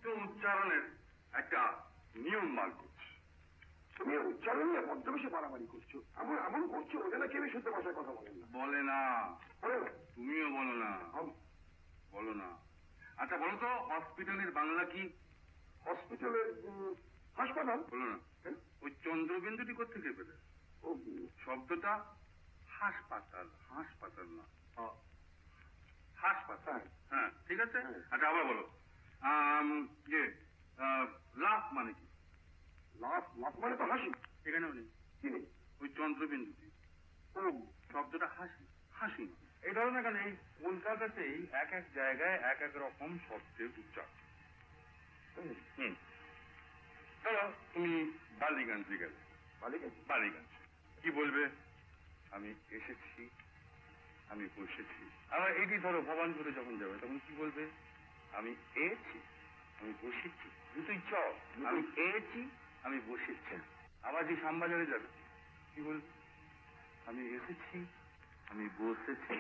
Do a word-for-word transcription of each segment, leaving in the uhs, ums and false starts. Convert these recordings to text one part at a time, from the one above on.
শুদ্ধ উচ্চারণের একটা নিয়ম বার করছি। তুমি উচ্চারণ নিয়ে বড্ড বেশি মারামারি করছো। এমন এমন করছো ওদের না কেউ শুদ্ধ ভাষায় কথা বলেন না। বলে না, বলে না, তুমিও বলো না। বলো না। আচ্ছা বলো তো, হসপিটালের বাংলা কি? হসপিটালের হাসপাতাল। বলো না। ওই চন্দ্রবিন্দুটি কোথেকে পেলে? শব্দটা হাসপাতাল, হাসপাতাল না, হাসপাতাল। হ্যাঁ ঠিক আছে। আচ্ছা আবার বলো, ইয়ে লাভ মানে কি? লাভ লাভ মানে তো হাসি। এখানেও নেই। কি নেই? ওই চন্দ্রবিন্দুটি। ও শব্দটা হাসি, হাসি না। এই ধরনের কেন এই কলকাতাতেই এক এক জায়গায় এক এক রকম শব্দের উচ্চারণ। হুম চলো তুমি বালিগঞ্জ গেলে। বালিগঞ্জ? বালিগঞ্জ কি বলবে? আমি এসেছি, আমি বসেছি। আবার এটি ধরো ভবানপুরে যখন যাবে তখন কি বলবে? আমি এসেছি, আমি বসেছি। দুটোই চ। আমি এসেছি, আমি বসেছি। আবার যে শ্যামবাজারে যাবে কি বলবে? আমি এসেছি, আমি বসেছি।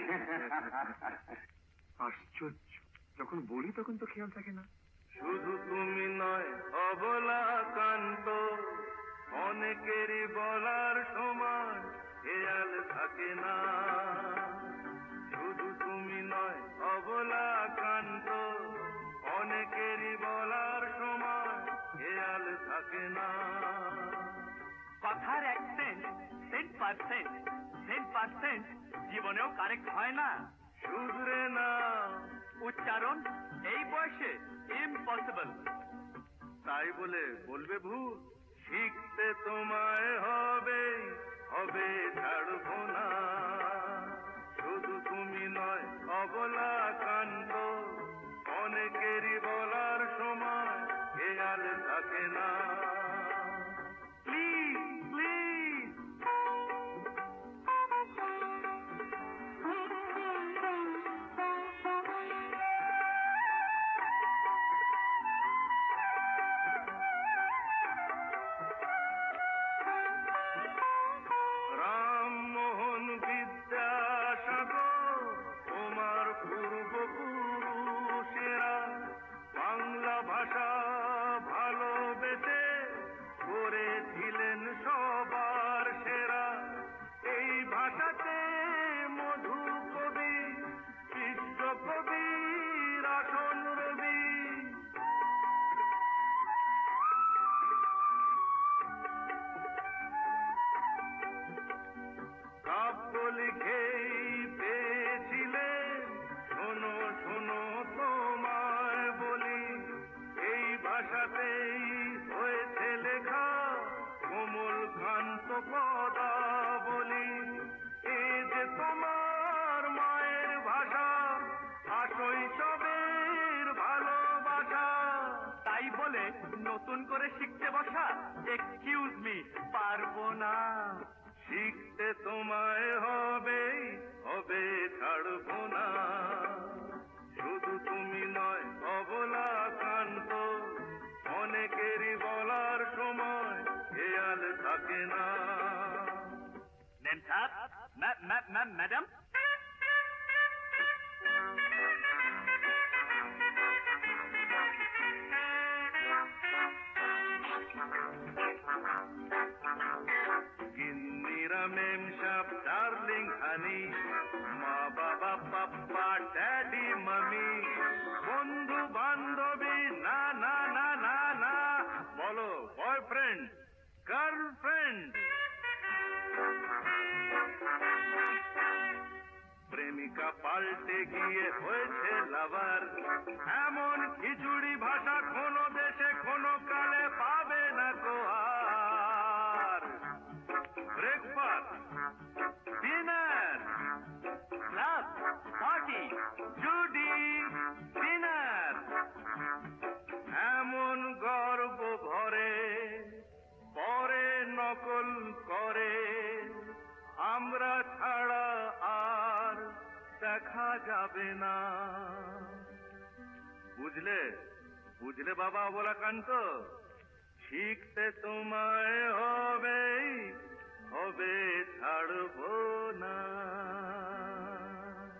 আশ্চর্য, যখন বলি তখন তো খেয়াল থাকে না। শুধু তুমি নয় অবলাকান্ত, অনেকেরই বলার সময় খেয়াল থাকে না। শুধু তুমি নয় অবলাকান্ত, অনেকেরই বলার সময় খেয়াল থাকে না। কথার accent ten percent, ten percent জীবনেও কারেক্ট হয় না। শুধরে না উচ্চারণ এই বয়সে ইম্পসিবল। তাই বলে বলবে ভুল? শিখতে তোমায় হবে, হবে ছাড়বো না। শুধু তুমি নয় অবলাকান্ত, অনেকেরই বলার সময় খেয়াল থাকে না। প্লিজ প্লিজ রামমোহন বিদ্যাসাগর তোমার পূর্বপুরুষেরা বাংলা ভাষা ভালোবেসে করেছিলেন সবার সেরা। এই ভাষাতে মধু কবি, বিশ্বকবির আসন রবি। কাব্য লিখেই পেয়েছিলেন, শোনো শোনো তোমায় বলি, এই ভাষাতেই হয়েছে লেখা কোমল কান্ত পদাবলী। এই যে তোমার মায়ের ভাষা, শৈশবের ভালোবাসা। তাই বলে নতুন করে শিখতে বসা, এক্সকিউজ মি, পারবো না। শিখতে তোমায় হবে, হবে ছাড়বো না। শুধু তুমি নয় অবলাকান্ত, অনেকেরই বলার সময় খেয়াল থাকে না। নেন স্যার, ম্যাডাম। গিন্নিরা মেম সাপ ডার্লিং হানি, মা বাবা পাপ্পা ড্যাডি মামি, বন্ধু বান্ধবী না না না না না, বলো বয়ফ্রেন্ড গার্লফ্রেন্ড। প্রেমিকা পাল্টে গিয়ে হয়েছে লাভার, এমন খিচুড়ি ভাষা কোনো দেশে কোনো কালে পাবে না তো আর। ব্রেকফাস্ট, ডিনার, ক্লাব, পার্টি, জুডি, ডিনার, এমন গর্ব ভরে পরে নকল করে আমরা ছাড়া আর দেখা যাবে না। বুঝলে বুঝলে বাবা অবলাকান্ত, শিখতে তোমায় হবে, হবে ছাড়বো না।